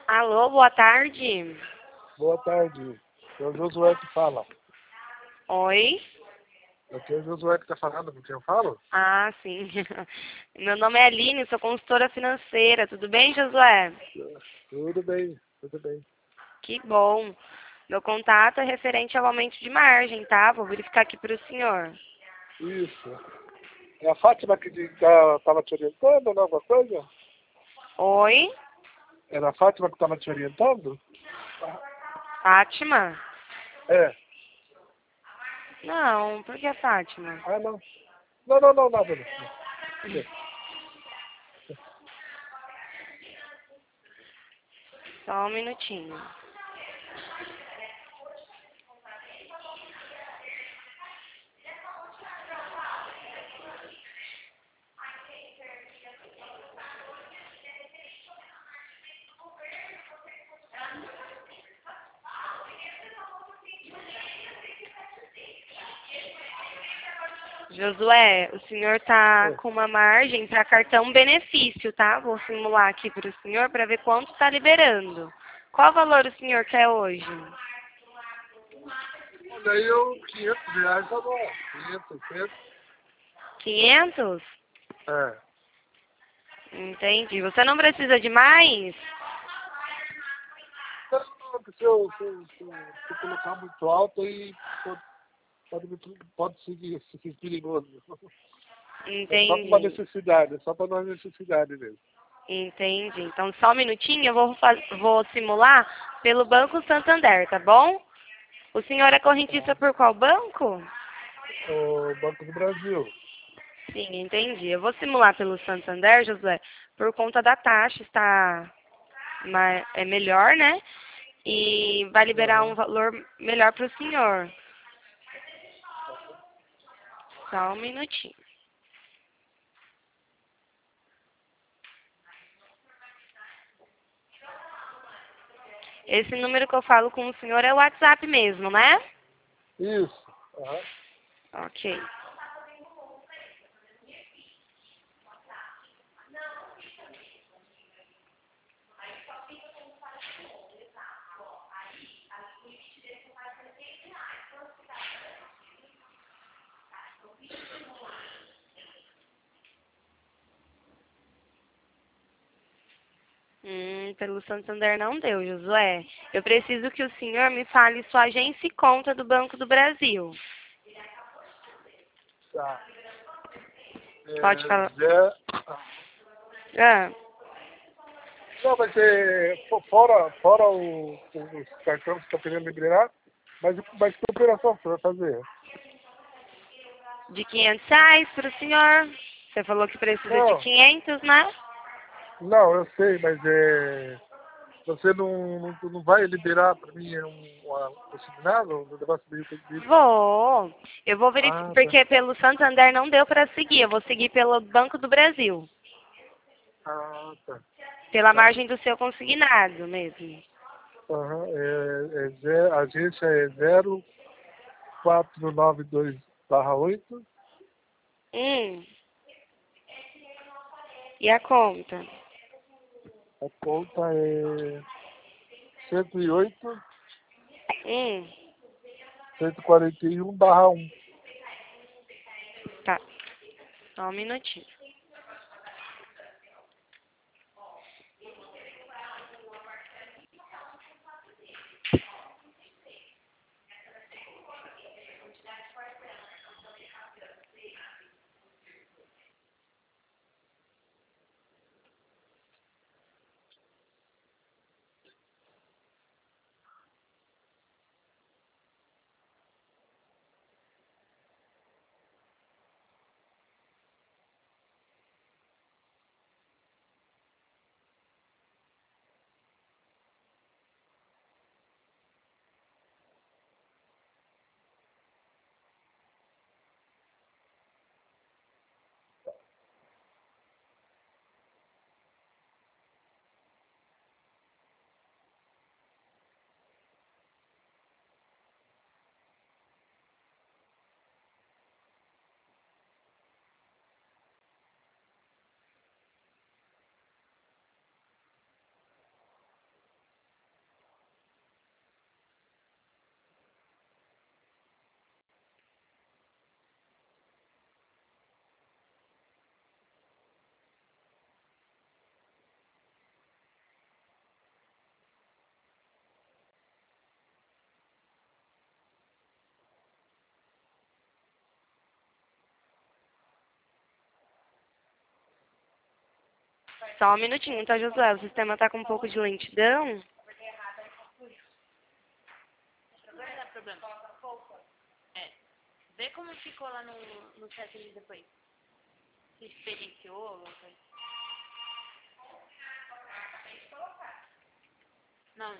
Alô, boa tarde. Boa tarde. É o Josué que fala. Oi? Aqui é o Josué que está falando com quem eu falo? Ah, sim. Meu nome é Aline, sou consultora financeira. Tudo bem, Josué? Tudo bem, tudo bem. Que bom. Meu contato é referente ao aumento de margem, tá? Vou verificar aqui para o senhor. Isso. É a Fátima que estava te orientando ou alguma coisa? Oi? Era a Fátima que estava te orientando? Fátima? É. Não, por que Fátima? Ah, não. Não, nada. Não. É. Só um minutinho. Josué, o senhor tá É. com uma margem para cartão benefício, tá? Vou simular aqui para o senhor para ver quanto está liberando. Qual valor o senhor quer hoje? Olha aí, R$ 500 tá bom. 500, 600. 500? É. Entendi. Você não precisa de mais? Não, porque se eu colocar muito alto, aí pode seguir perigoso. É só para uma Entendi. necessidade, é só para uma necessidade mesmo. Entendi. Então, só um minutinho, eu vou simular pelo Banco Santander, tá bom? O senhor é correntista por qual banco? O Banco do Brasil. Sim, entendi. Eu vou simular pelo Santander, José, por conta da taxa, está é melhor, né? E vai liberar um Aham. valor melhor para o senhor. Só um minutinho. Esse número que eu falo com o senhor é o WhatsApp mesmo, né? Isso. Aham. Ok. Pelo Santander não deu, Josué. Eu preciso que o senhor me fale sua agência e conta do Banco do Brasil. Tá. Pode É, falar. Zé... Ah, Não, vai ser fora os cartões que estão querendo liberar, mas que operação você vai fazer? de R$ 500 para o senhor. Você falou que precisa de Não, 500, né? não, eu sei, mas você não vai liberar para mim um assinado, um negócio meio que... Vou. Eu vou verificar, Ah, tá. porque pelo Santander não deu para seguir. Eu vou seguir pelo Banco do Brasil. Ah, tá. Pela Tá. margem do seu consignado mesmo. Aham, a agência é 0492/8. Hum. E a conta? A conta é 108, Hum. 141/1. Tá. Só um minutinho. Só um minutinho, tá, Josué? O sistema tá com um pouco de lentidão. Não dá problema. Vê como ficou lá no setting depois. Se experienciou alguma coisa. Não.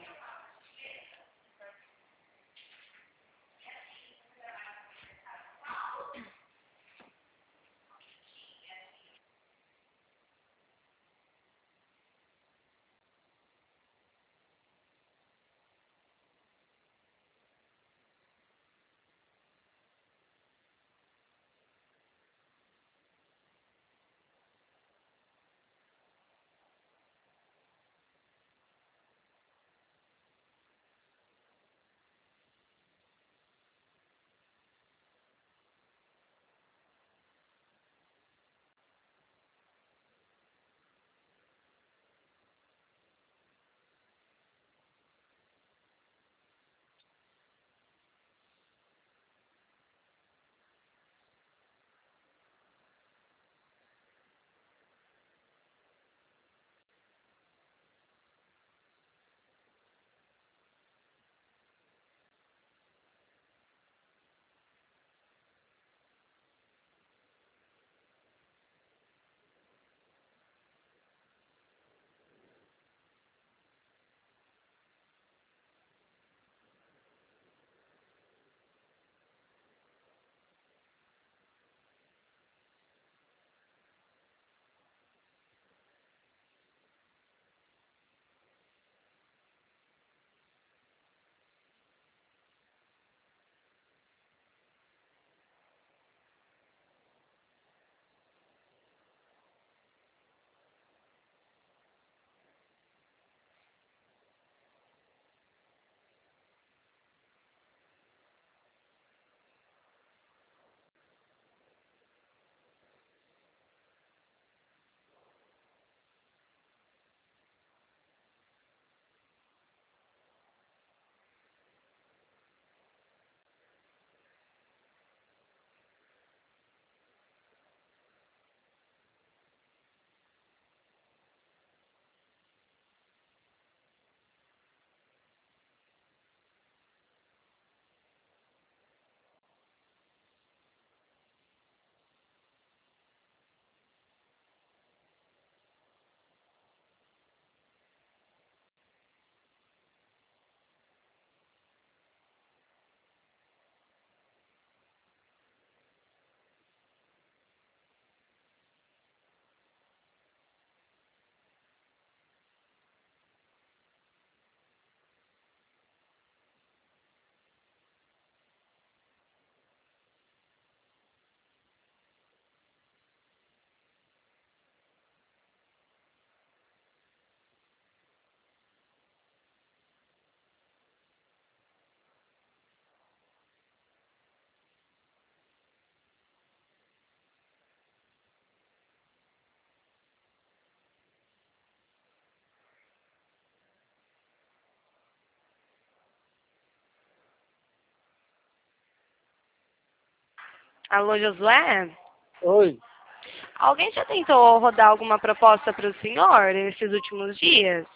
Alô, Josué? Oi. Alguém já tentou rodar alguma proposta para o senhor nesses últimos dias?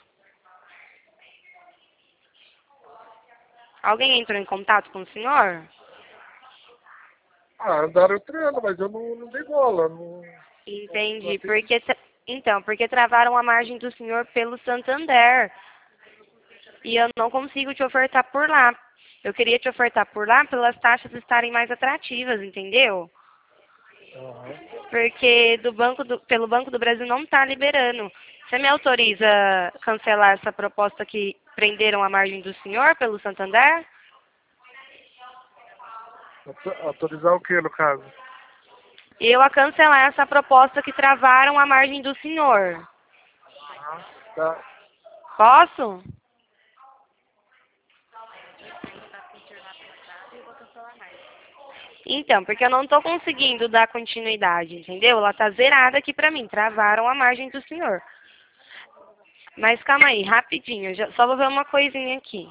Alguém entrou em contato com o senhor? Andaram treinando, mas eu não dei bola. Não Entendi. atendi. Então, porque travaram a margem do senhor pelo Santander. E eu não consigo te ofertar por lá. Eu queria te ofertar por lá pelas taxas estarem mais atrativas, entendeu? Aham. Porque pelo Banco do Brasil não está liberando. Você me autoriza a cancelar essa proposta que prenderam a margem do senhor pelo Santander? Autorizar o que, no caso? Eu a cancelar essa proposta que travaram a margem do senhor. Aham. Tá. Posso? Eu vou cancelar mais. Então, porque eu não estou conseguindo dar continuidade, entendeu? Ela tá zerada aqui pra mim, travaram a margem do senhor. Mas calma aí, rapidinho, só vou ver uma coisinha aqui.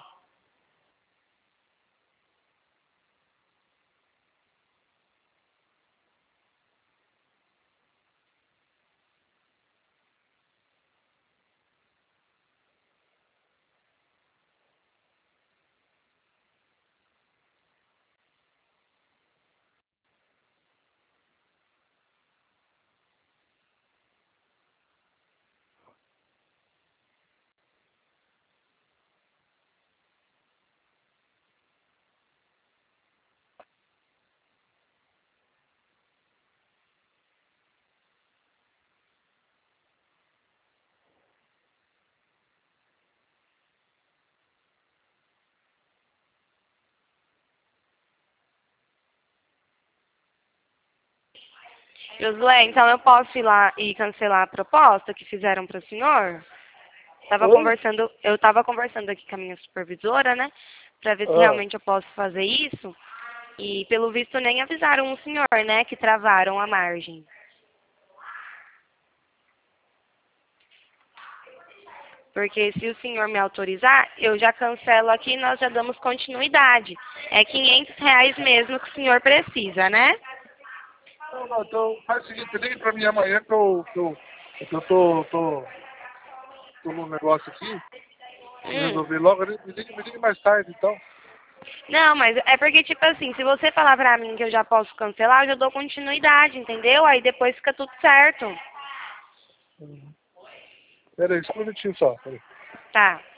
Josué, então eu posso ir lá e cancelar a proposta que fizeram para o senhor? Oi? Eu estava conversando aqui com a minha supervisora, né? Para ver se Ah, realmente eu posso fazer isso. E pelo visto nem avisaram o senhor, né? Que travaram a margem. Porque se o senhor me autorizar, eu já cancelo aqui e nós já damos continuidade. É R$ 500 mesmo que o senhor precisa, né? não, então faz o seguinte, ligue pra mim amanhã que eu tô num negócio aqui e Hum. resolver logo. Me ligue mais tarde, então. Não, mas é porque, tipo assim, se você falar pra mim que eu já posso cancelar, eu já dou continuidade, entendeu? Aí depois fica tudo certo. Pera aí, só um minutinho só. Pera aí. Tá.